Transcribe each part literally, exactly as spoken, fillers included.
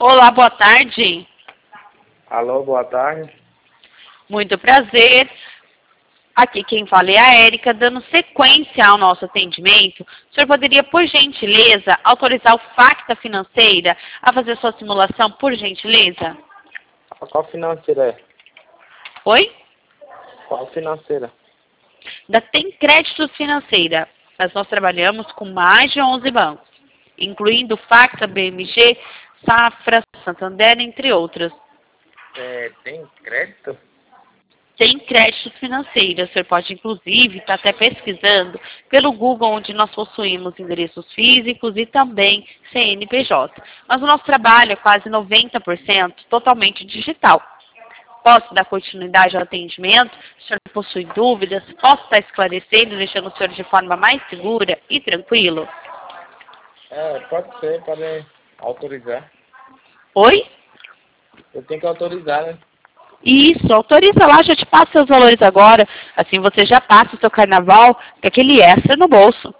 Olá, boa tarde. Alô, boa tarde. Muito prazer. Aqui quem fala é a Érica, dando sequência ao nosso atendimento. O senhor poderia, por gentileza, autorizar o Facta Financeira a fazer sua simulação, por gentileza? Qual financeira é? Oi? Qual financeira? Da Tem Créditos Financeira, mas nós trabalhamos com mais de onze bancos, incluindo Facta, B M G, Safra, Santander, entre outros. É, tem crédito? Tem créditos financeiros. O senhor pode, inclusive, estar até pesquisando pelo Google, onde nós possuímos endereços físicos e também C N P J. Mas o nosso trabalho é quase noventa por cento totalmente digital. Posso dar continuidade ao atendimento? Se o senhor possui dúvidas, posso estar esclarecendo, deixando o senhor de forma mais segura e tranquilo? É, pode ser, pode autorizar. Oi? Eu tenho que autorizar, né? Isso, autoriza lá, já te passo seus valores agora. Assim você já passa o seu carnaval com aquele extra no bolso.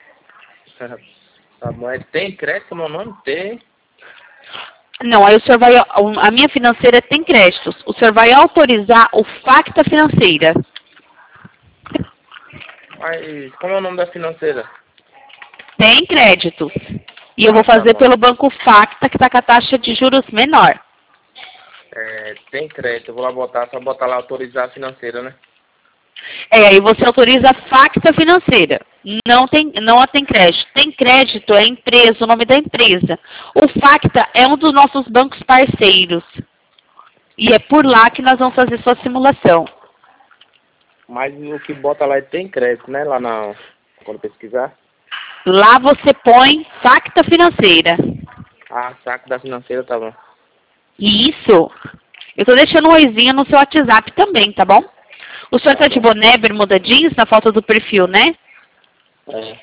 Tá bom, é, tem crédito, meu nome? Tem. Não, aí o senhor vai, a minha financeira tem créditos. O senhor vai autorizar o Facta Financeira. Mas como é o nome da financeira? Tem créditos. E eu Ah, vou tá fazer bom. pelo Banco Facta, que está com a taxa de juros menor. É, tem crédito, eu vou lá botar, só botar lá autorizar a financeira, né? É, aí você autoriza a Facta Financeira. Não tem, não tem crédito. Tem crédito, é a empresa, o nome da empresa. O Facta é um dos nossos bancos parceiros. E é por lá que nós vamos fazer sua simulação. Mas o que bota lá é tem crédito, né? Lá na... Quando pesquisar. Lá você põe Facta Financeira. Ah, saco da financeira, tá bom. Isso. Eu tô deixando um oizinho no seu WhatsApp também, tá bom? O senhor Tá tá de bom. boné, bermuda jeans na foto do perfil, né? É.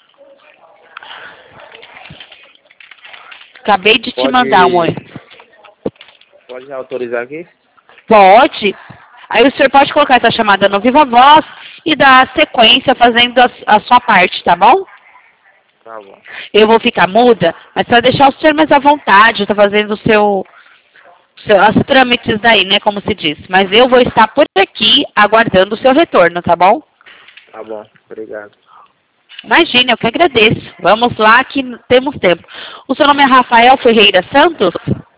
Acabei de te Pode... mandar um oi. Pode autorizar aqui? Pode. Aí o senhor pode colocar essa chamada no Viva Voz e dar sequência fazendo a, a sua parte, tá bom? Tá bom. Eu vou ficar muda, mas para deixar o senhor mais à vontade, tá fazendo o seu, seu, as trâmites daí, né, como se diz. Mas eu vou estar por aqui aguardando o seu retorno, tá bom? Tá bom, obrigado. Imagina, eu que agradeço. Vamos lá que temos tempo. O seu nome é Rafael Ferreira Santos?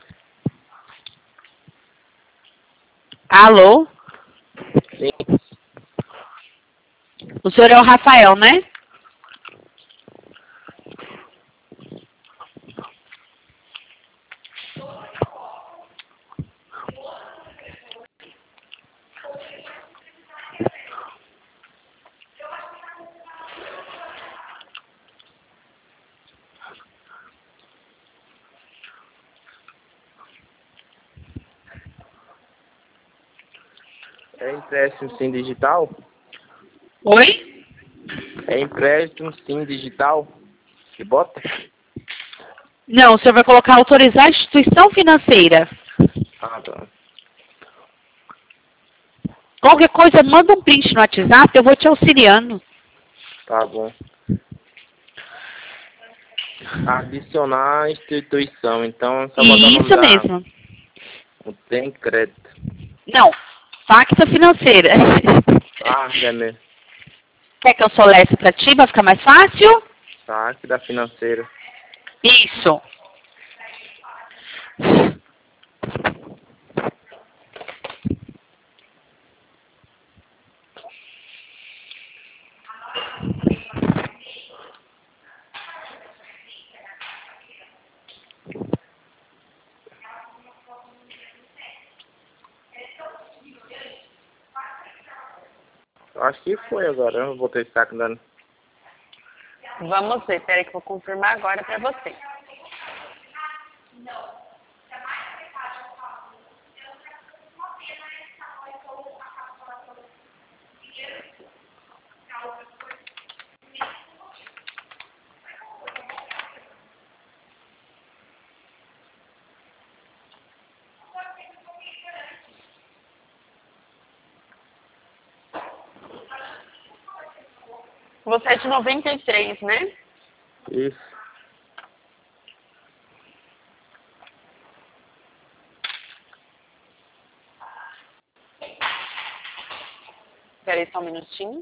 Alô? Sim. O senhor é o Rafael, né? É empréstimo sim digital? Oi? É empréstimo sim digital? Que bota? Não, o senhor vai colocar autorizar a instituição financeira. Ah, tá. Qualquer coisa, manda um print no WhatsApp, eu vou te auxiliando. Tá bom. Adicionar a instituição, então é só botar o nome Isso da... mesmo. Não tem crédito. Não, Facta Financeira. Ah, é mesmo. Quer que eu soleste para ti, vai ficar mais fácil? Saque da financeira. Isso. Eu acho que foi agora, eu botei saque dando. Vamos ver, peraí que eu vou confirmar agora para você. Você é de noventa e três, né? Isso. Espera aí só um minutinho.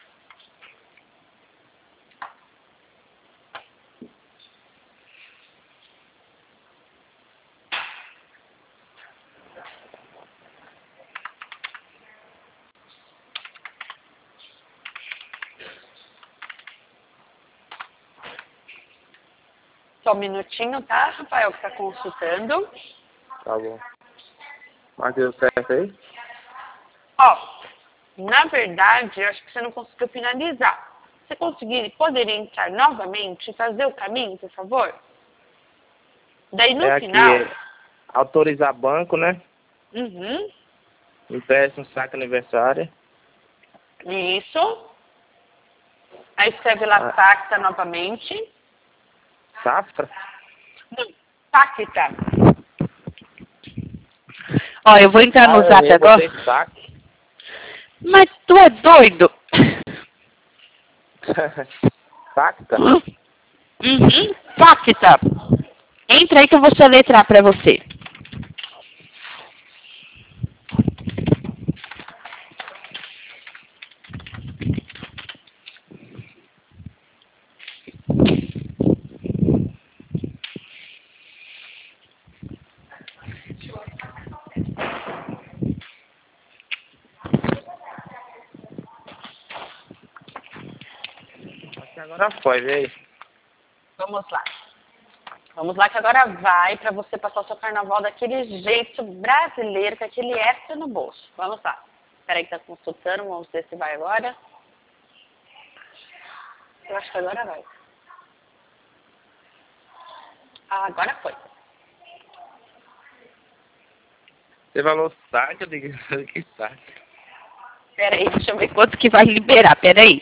Só um minutinho, tá, Rafael, que tá consultando. Tá bom. Mas deu certo aí? Ó, na verdade, eu acho que você não conseguiu finalizar. Você conseguir, poderia entrar novamente e fazer o caminho, por favor? Daí no É final... aqui, é autorizar banco, né? Uhum, Empréstimo, saque aniversário. isso. Aí escreve lá Ah, pacta novamente. safra? Não, pacta. Ó, eu vou entrar no Ah, eu Zap errei, agora. botei saque. Mas tu é doido? Pacta? Uhum, pacta. Entra aí que eu vou soletrar pra você. Acho que agora foi, vê aí. Vamos lá. Vamos lá que agora vai pra você passar o seu carnaval daquele jeito brasileiro, com aquele extra no bolso. Vamos lá. Espera aí que tá consultando, vamos ver se vai agora. Eu acho que agora vai. Ah, agora foi. Você falou saque, eu digo que saque. Espera aí, deixa eu ver quanto que vai liberar. Espera aí.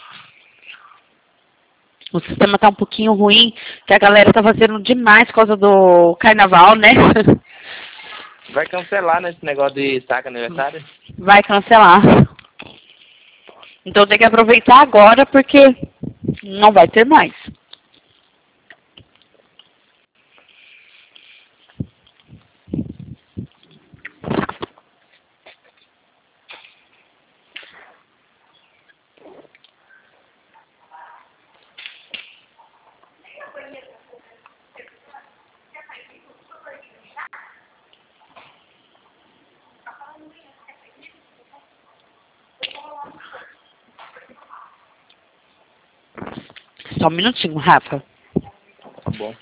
O sistema tá um pouquinho ruim, que a galera tá fazendo demais por causa do carnaval, né? Vai cancelar nesse negócio de saque aniversário? Vai cancelar. Então tem que aproveitar agora, porque não vai ter mais. Só um minutinho, Rafa. Tá bom.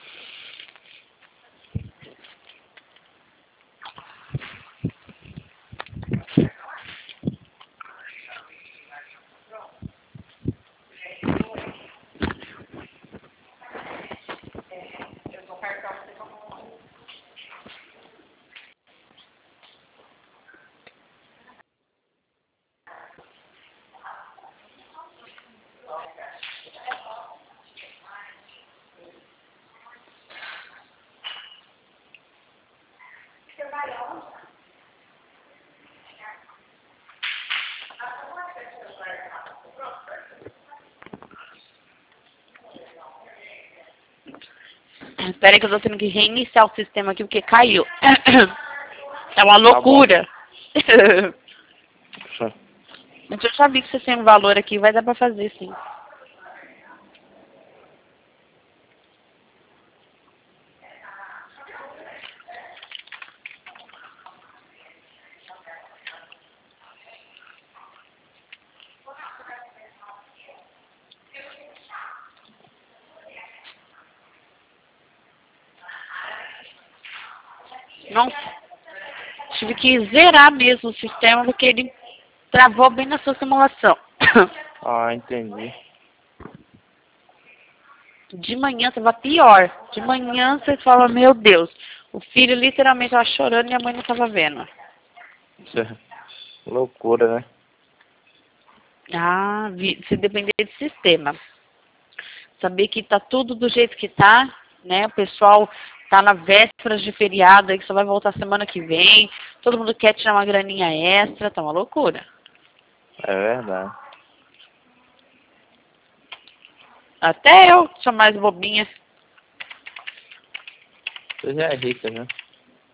Espera aí que eu tô tendo que reiniciar o sistema aqui, porque caiu. É uma loucura. Tá Mas eu já vi que você tem um valor aqui, vai dar pra fazer, sim. Não, tive que zerar mesmo o sistema, porque ele travou bem na sua simulação. Ah, entendi. De manhã estava pior. De manhã você fala, meu Deus, o filho literalmente estava chorando e a mãe não estava vendo. Loucura, né? Ah, vi- se depender de sistema. Saber que tá tudo do jeito que tá, né? O pessoal tá na véspera de feriado aí que só vai voltar semana que vem. Todo mundo quer tirar uma graninha extra, tá uma loucura. É verdade. Até eu sou mais bobinha. Você já é rica, né?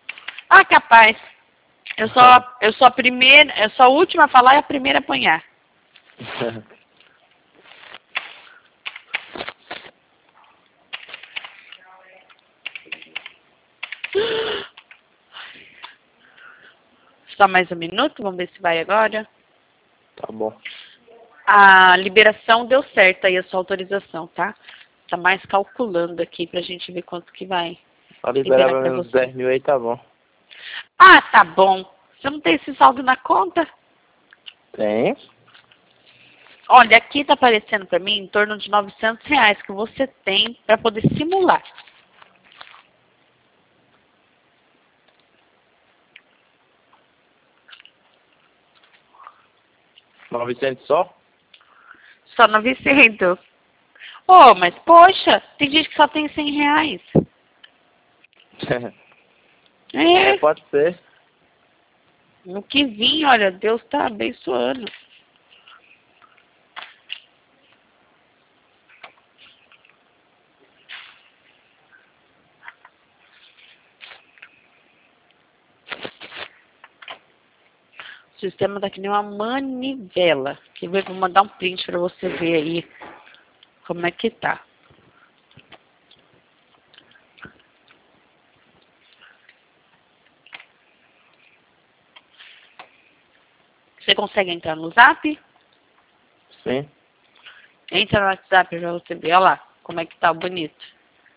Ah, capaz. Eu sou, eu sou a primeira, eu sou a última a falar e a primeira a apanhar. Só mais um minuto, vamos ver se vai agora. Tá bom. A liberação deu certo aí, a sua autorização, tá? Tá mais calculando aqui pra gente ver quanto que vai Só liberar liberar pra pra mim uns você. dez mil aí, tá bom. Ah, tá bom. Você não tem esse saldo na conta? Tem? Olha, aqui tá aparecendo pra mim em torno de novecentos reais que você tem pra poder simular. novecentos só? Só novecentos. Oh, mas poxa, tem gente que só tem cem reais. É, É, pode ser. no que vim, olha, Deus tá abençoando. O sistema tá que nem uma manivela. Quer ver? Vou mandar um print pra você ver aí como é que tá. Você consegue entrar no Zap? Sim. Entra no WhatsApp pra você ver. Olha lá como é que tá o bonito.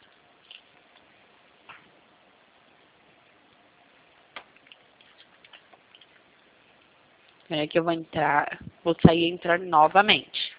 É que eu vou entrar, vou sair e entrar novamente.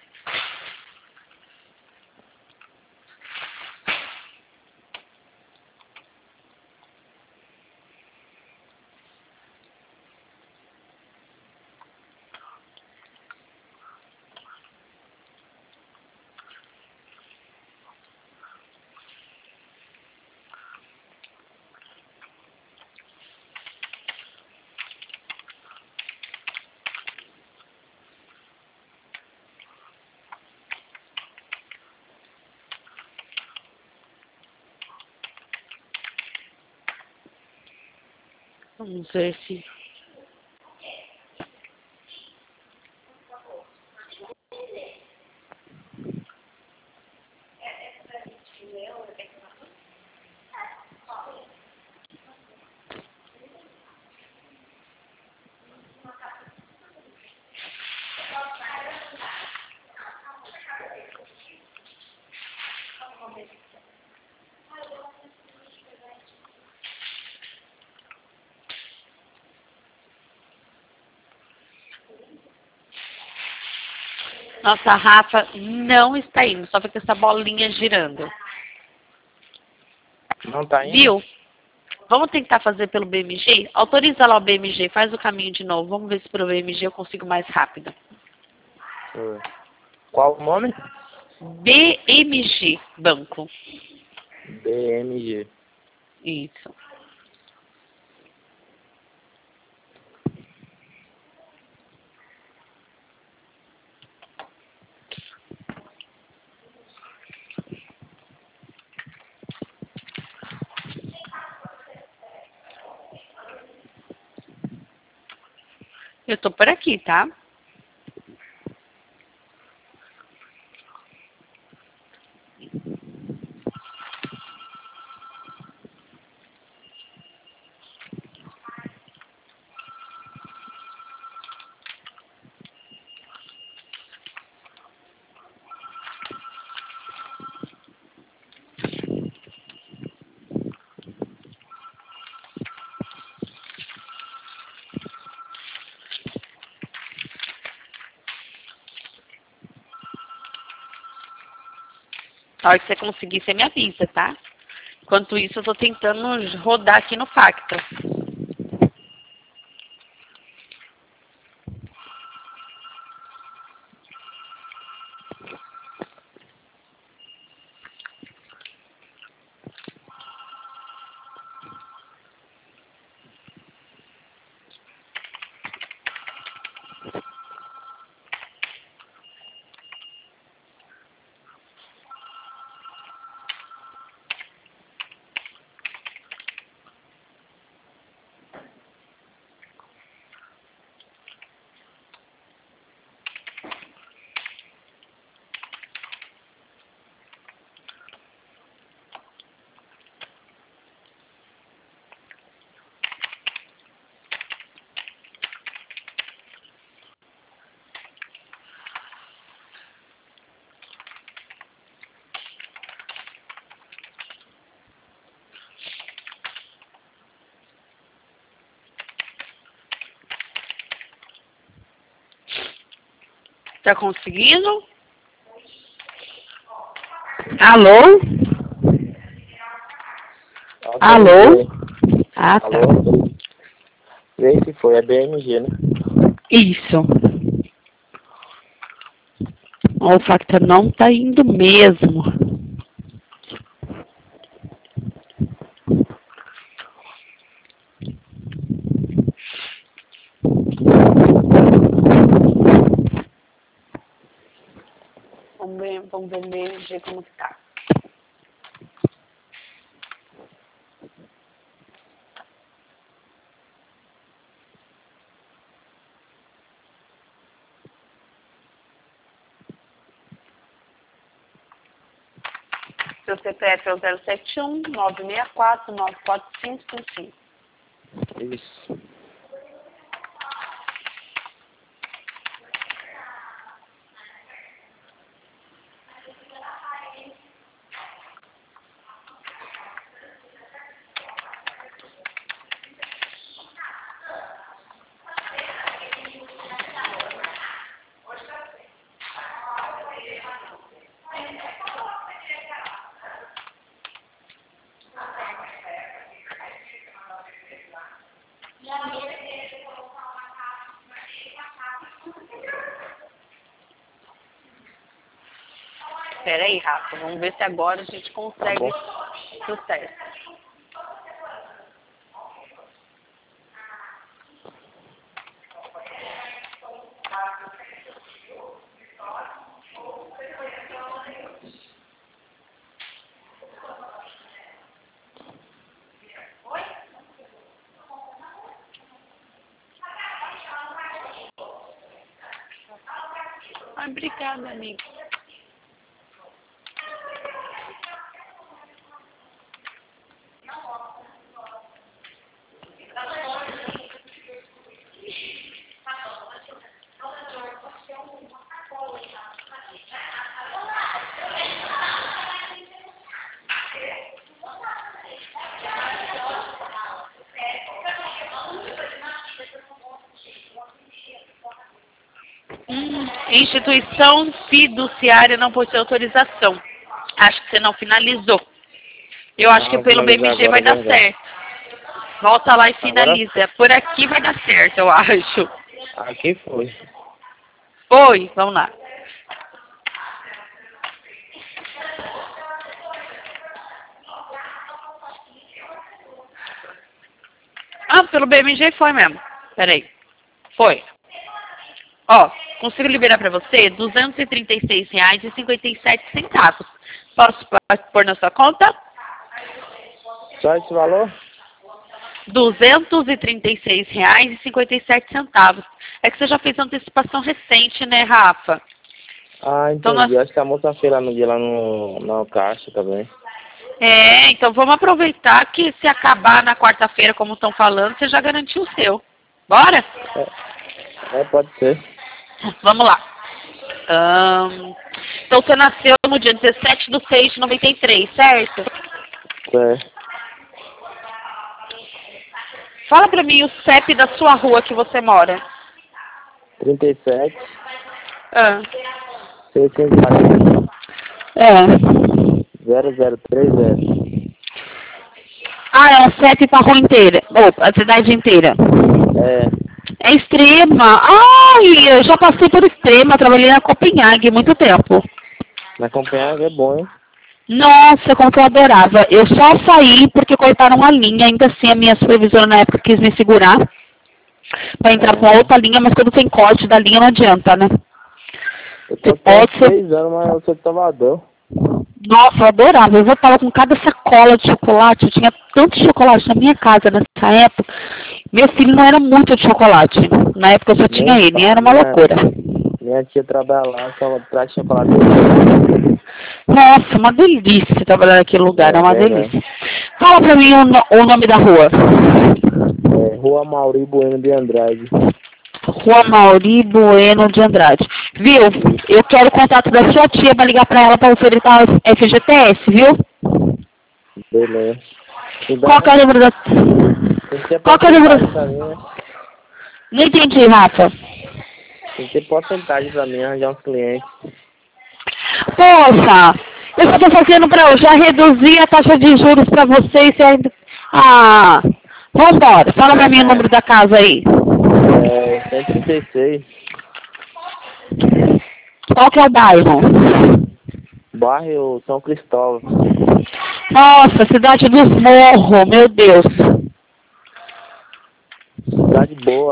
Vamos ver se... Nossa, a Rafa não está indo, só fica essa bolinha girando. Não tá indo? Viu? Vamos tentar fazer pelo B M G? Autoriza lá o B M G, faz o caminho de novo. Vamos ver se pelo B M G eu consigo mais rápido. Deixa eu ver. Qual o nome? B M G, banco. B M G. Isso. Eu tô por aqui, tá? A hora que você conseguir, você me avisa, tá? Enquanto isso, eu tô tentando rodar aqui no Facta. Tá conseguindo? Alô? Alô? Ah, tá. Alô? Vê se foi, é B M G, né? Isso. O facta não tá indo mesmo. Vamos ver, vamos ver o B M G como que tá. Seu C P F é o zero sete um, nove seis quatro, nove quatro cinco cinco cinco. Isso. Espera aí, Rafa. Vamos ver se agora a gente consegue Tá sucesso. Ai, obrigada, amiga. Hum, instituição fiduciária não possui autorização. Acho que você não finalizou. Eu acho Ah, que vou pelo B finalizar M G vai agora, dar verdade. certo. Volta lá e Agora- finaliza. Por aqui vai dar certo, eu acho. Aqui foi. Oi, vamos lá. Ah, pelo B M G foi mesmo. Peraí. Foi. Ó, consigo liberar para você duzentos e trinta e seis reais e cinquenta e sete centavos. Posso pôr na sua conta? Só esse valor? duzentos e trinta e seis reais e cinquenta e sete centavos. É que você já fez antecipação recente, né, Rafa? Ah, Então entendi. nós- Acho que a moça fez lá no dia, lá no, na caixa também. É, então vamos aproveitar que se acabar na quarta-feira, como estão falando, você já garantiu o seu. Bora? É, pode ser. Vamos lá. Ahn, então você nasceu no dia dezessete de seis de noventa e três, certo? É. Fala pra mim o C E P da sua rua que você mora. trinta e sete, Ah, seiscentos e quarenta, É. zero zero três zero. Ah, é um C E P pra rua inteira. Ou, a cidade inteira. É. É Extrema. Ai, eu já passei por Extrema, trabalhei na Copenhague muito tempo. Na Copenhague é bom, hein? Nossa, como que eu adorava. Eu só saí porque cortaram a linha, ainda assim a minha supervisora na época quis me segurar pra entrar com a outra linha, mas quando tem corte da linha não adianta, né? Eu tô Você com pode ser... três anos, mas eu sou de Salvador. Nossa, eu adorava. Eu voltava com cada sacola de chocolate. Eu tinha tanto chocolate na minha casa nessa época. Meu filho não era muito de chocolate. Na época eu só tinha Nem ele. fa- Era uma minha, loucura. minha tia trabalha lá, só traz chocolate. Nossa, uma delícia trabalhar naquele lugar. É É uma verdade. delícia. Fala pra mim o, no- o nome da rua. É, Rua Mauri Bueno de Andrade. Rua Mauri Bueno de Andrade. Viu? Eu quero o contato da sua tia pra ligar pra ela pra oferecer a F G T S, viu? Beleza. E dá- Qual que é o número da... Tem que ter Qual que é o número... pra mim, né? Não entendi, Rafa. Tem que ter porcentagem pra mim, arranjar uns clientes. Poxa, eu só tô fazendo pra eu já reduzir a taxa de juros pra vocês e ainda... Ah, vambora, fala pra mim o número da casa aí. É, cento e trinta e seis. Qual que é o bairro? Bairro São Cristóvão. Nossa, cidade dos Morros, meu Deus. Cidade boa.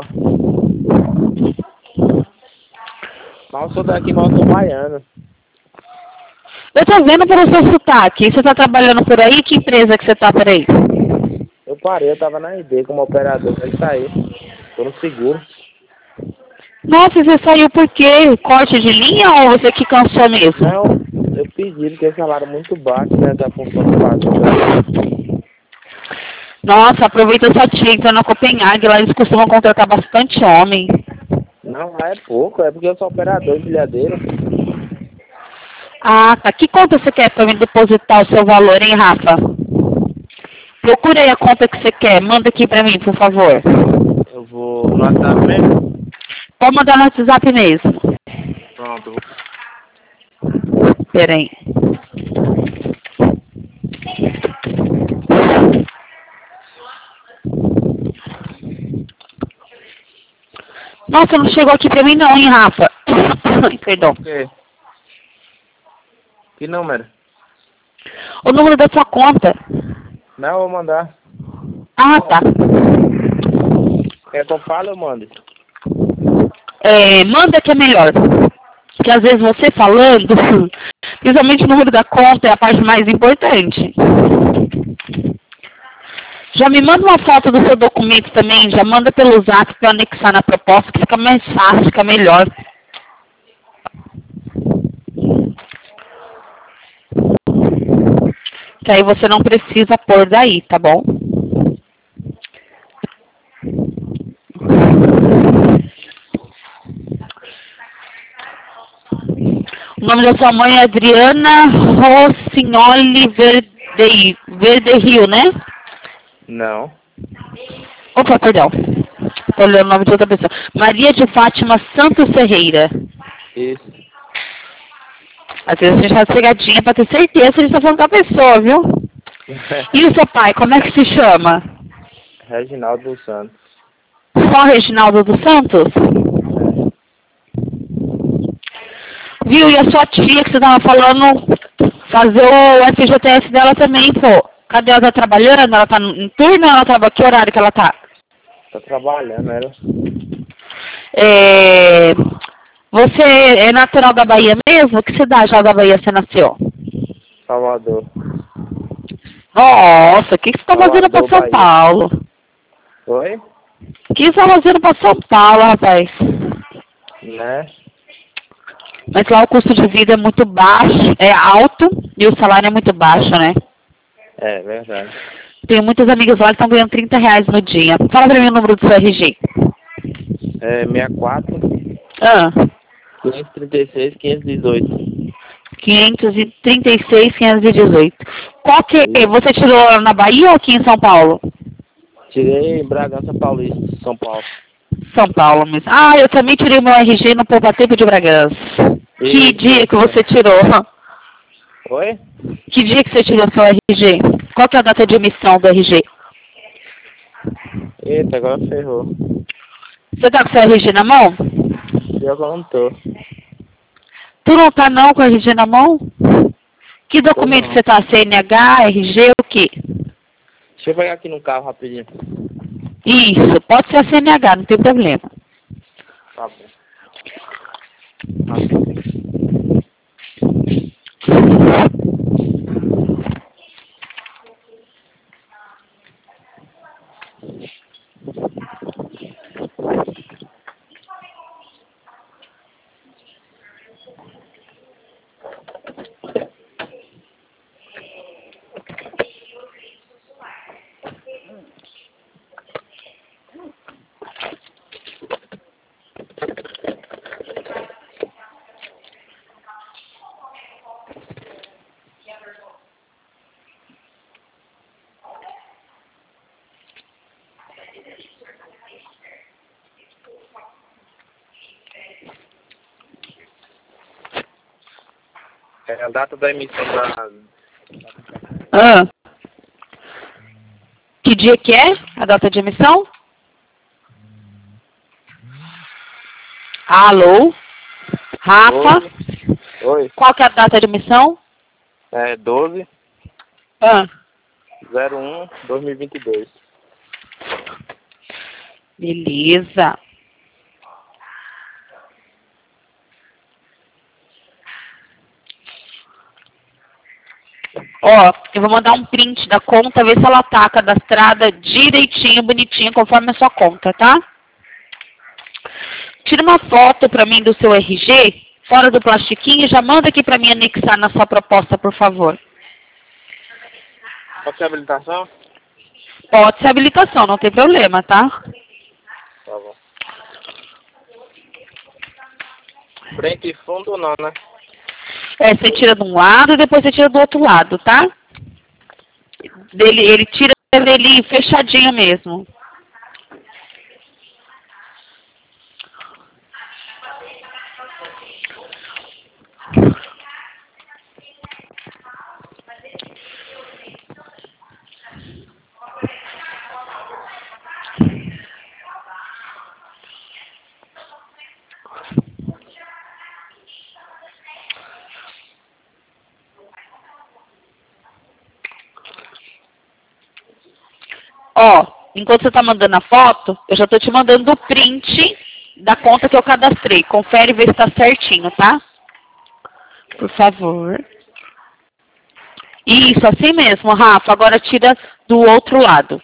Mas eu sou daqui, mas eu sou baiano. Eu tô vendo pelo seu sotaque. Você tá trabalhando por aí? Que empresa que você tá por aí? Eu parei, eu tava na I D como operador, mas saí. Tô no seguro. Nossa, você saiu por quê? Corte de linha ou você que cansou mesmo? Não, eu pedi porque o salário é muito baixo nessa função que eu fazia. Nossa, aproveita essa tia, entra na Copenhague, lá eles costumam contratar bastante homem. Não, lá é pouco, é porque eu sou operador de empilhadeira. Ah, tá. Que conta você quer pra mim depositar o seu valor, hein, Rafa? Procura aí a conta que você quer. Manda aqui pra mim, por favor. Eu vou no WhatsApp mesmo? Pode mandar no WhatsApp mesmo. Pronto, eu vou. Pera aí. Nossa, não chegou aqui pra mim não, hein, Rafa? Perdão. Por quê? Que número? O número da sua conta. Não, eu vou mandar. Ah, tá. Quer que eu fale ou mande? É, manda que é melhor. Porque às vezes você falando, principalmente o número da conta é a parte mais importante. Já me manda uma foto do seu documento também, já manda pelo zap para anexar na proposta, que fica mais fácil, fica melhor. Que aí você não precisa pôr daí, tá bom? O nome da sua mãe é Adriana Rossignoli Verde, Verde Rio, né? Não. Opa, perdão. Estou olhando o nome de outra pessoa. Maria de Fátima Santos Ferreira. Isso. Às vezes a gente faz pegadinha para ter certeza que a gente está falando com a pessoa, viu? E o seu pai, como é que se chama? Reginaldo dos Santos. Só Reginaldo dos Santos? É. Viu? E a sua tia que você estava falando fazer o F G T S dela também, pô. Cadê ela? Tá trabalhando? Ela tá em turno ou ela tava... Que horário que ela tá? Tá trabalhando, ela. É... Você é natural da Bahia mesmo? Que cidade lá da Bahia você nasceu? Salvador. Nossa, o que, que você tá fazendo pra Salvador, São Bahia. Paulo? Oi? O que você tá fazendo pra São Paulo, rapaz? Né? Mas lá o custo de vida é muito baixo, é alto e o salário é muito baixo, né? É, verdade. Tenho muitas amigas lá que estão ganhando trinta reais no dia. Fala pra mim o número do seu R G. É sessenta e quatro, Ah, quinhentos e trinta e seis, quinhentos e dezoito. quinhentos e trinta e seis, quinhentos e dezoito. Qual que é? Você tirou na Bahia ou aqui em São Paulo? Tirei em Bragança Paulista, São Paulo. São Paulo mesmo. Ah, eu também tirei meu R G no Poupatempo de Bragança. Que Isso, dia que isso você tirou? Oi? Que dia que você tirou seu R G? Qual que é a data de emissão do R G? Eita, agora ferrou. Você tá com seu R G na mão? Pior que eu não tô. Tu não tá não com o R G na mão? Que Tô documento não. você tá? C N H, R G, o quê? Deixa eu pegar aqui no carro rapidinho. Isso, pode ser a C N H, não tem problema. Tá bom. Ah. É a data da emissão da... Ah. Que dia que é a data de emissão? Alô? Rafa? doze. Oi. Qual que é a data de emissão? É doze Ah. zero um dois mil e vinte e dois. Beleza. Ó, eu vou mandar um print da conta, ver se ela tá cadastrada direitinho, bonitinho, conforme a sua conta, tá? Tira uma foto pra mim do seu R G, fora do plastiquinho, e já manda aqui pra mim anexar na sua proposta, por favor. Pode ser habilitação? Pode ser habilitação, não tem problema, tá? Tá bom. Frente e fundo não, né? É, você tira de um lado e depois você tira do outro lado, tá? Dele, ele tira dele fechadinho mesmo. Ó, enquanto você tá mandando a foto, eu já tô te mandando o print da conta que eu cadastrei. Confere e vê se tá certinho, tá? Por favor. Isso, assim mesmo, Rafa. Agora tira do outro lado.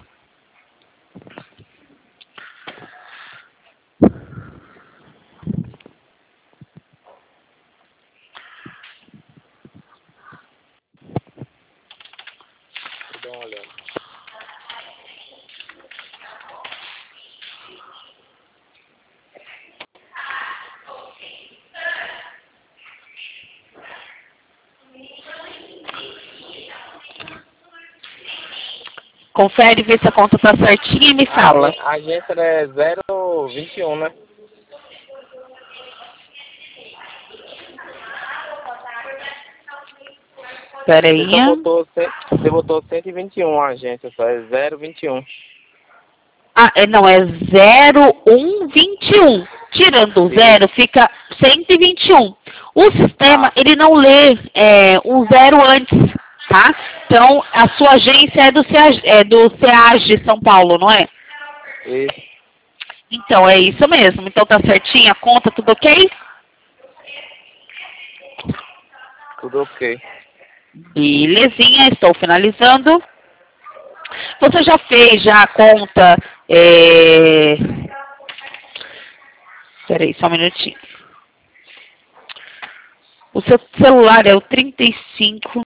Dá uma olhada. Confere, vê se a conta tá certinha e me fala. A agência é zero vinte e um, né? Pera aí. Você botou, você botou cento e vinte e um a agência, só é zero vinte e um. Ah, é, não, é zero um vinte e um. Tirando o zero, fica cento e vinte e um. O sistema, ele não lê é, um zero antes, tá? Então, a sua agência é do, CEAG, é do SEAG de São Paulo, não é? Isso. Então, é isso mesmo. Então, tá certinho a conta, tudo ok? Tudo ok. Belezinha, estou finalizando. Você já fez já a conta... É... Peraí, só um minutinho. O seu celular é o trinta e cinco,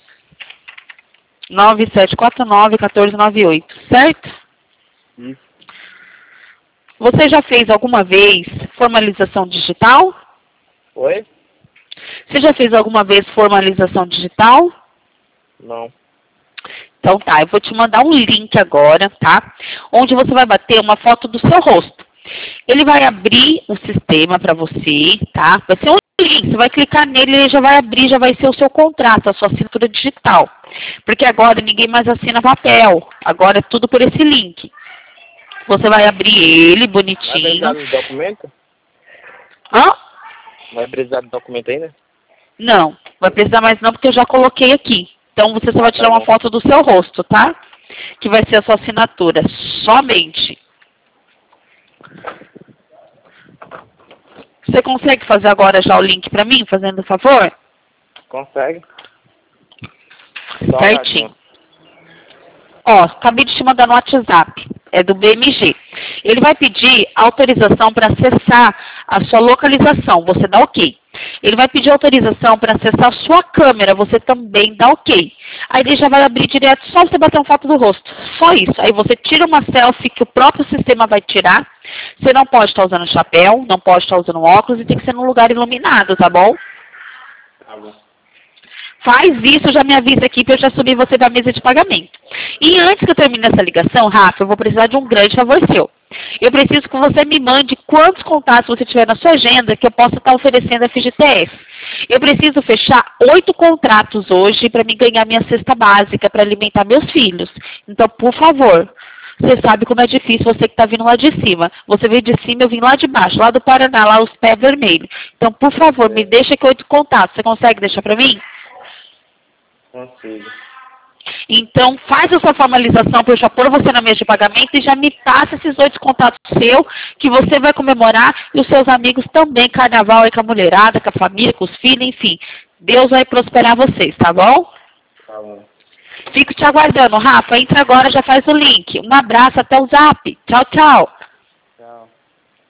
nove sete quatro nove, um quatro nove oito, certo? Isso. Você já fez alguma vez formalização digital? Oi? Você já fez alguma vez formalização digital? Não. Então tá, eu vou te mandar um link agora, tá? Onde você vai bater uma foto do seu rosto. Ele vai abrir o sistema para você, tá? Vai ser um link, você vai clicar nele e ele já vai abrir, já vai ser o seu contrato, a sua assinatura digital. Porque agora ninguém mais assina papel, agora é tudo por esse link. Você vai abrir ele Vai bonitinho. precisar do documento? Hã? Vai precisar do documento ainda? Não, vai precisar mais não, porque eu já coloquei aqui. Então você só vai tirar uma foto do seu rosto, tá? Que vai ser a sua assinatura, somente. Você consegue fazer agora já o link pra mim, fazendo um favor? Consegue. Só Certinho. Ó, acabei de te mandar no WhatsApp. É do B M G. Ele vai pedir autorização para acessar a sua localização. Você dá ok. Ele vai pedir autorização para acessar a sua câmera. Você também dá ok. Aí ele já vai abrir direto, só você bater uma foto do rosto. Só isso. Aí você tira uma selfie que o próprio sistema vai tirar. Você não pode estar usando chapéu, não pode estar usando óculos e tem que ser num lugar iluminado, tá bom? Tá bom. Faz isso, já me avisa aqui para eu já subir você para a mesa de pagamento. E antes que eu termine essa ligação, Rafa, eu vou precisar de um grande favor seu. Eu preciso que você me mande quantos contatos você tiver na sua agenda que eu possa estar oferecendo a F G T S. Eu preciso fechar oito contratos hoje para me ganhar minha cesta básica, para alimentar meus filhos. Então, por favor, você sabe como é difícil você que está vindo lá de cima. Você veio de cima, eu vim lá de baixo, lá do Paraná, lá os pés vermelhos. Então, por favor, me deixa aqui oito contatos. Você consegue deixar para mim? Consigo. Então, faz a sua formalização para eu já pôr você na mesa de pagamento e já me passa esses oito contatos seus que você vai comemorar e os seus amigos também, carnaval aí com a mulherada, com a família, com os filhos, enfim. Deus vai prosperar vocês, tá bom? Tá bom. Fico te aguardando, Rafa. Entra agora, já faz o link. Um abraço, até o zap. Tchau, tchau.